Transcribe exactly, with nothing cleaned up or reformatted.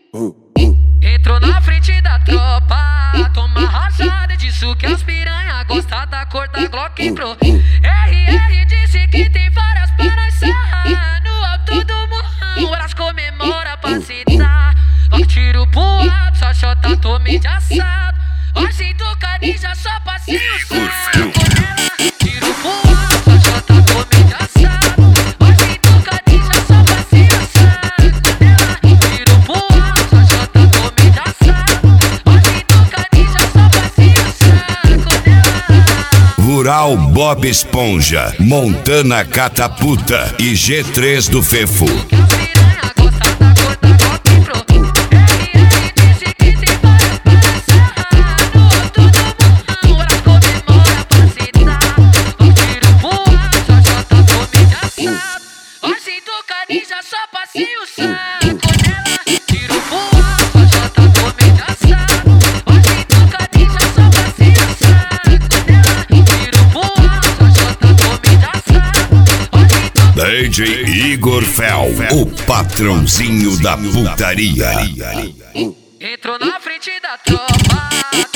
Entrou na frente da tropa, toma rajada, disso que as piranha gosta da cor da Glock Pro. R R disse que tem várias pra nós sarrar, no alto do morrão elas comemora pra citar. Vai tiro pro alto, só chota tome de assado. Hoje do Canija só passinho saco. Tiro pro alto, só chota tome de assado. Hoje do Canija só passinho saco. Tiro pro alto, só chota tome de assado. Hoje do Canija só passinho saco. Rural Bob Esponja, Montana Catapulta e G três do Fefo. Canija só passinho saco nela. Tiro pro alto, só chota tome de assado. Hoje do Canija só passinho saco nela. Tiro pro alto, só chota tome de assado. Hoje do D J Igor Fel, o patrãozinho da putaria. entrou na frente da tropa.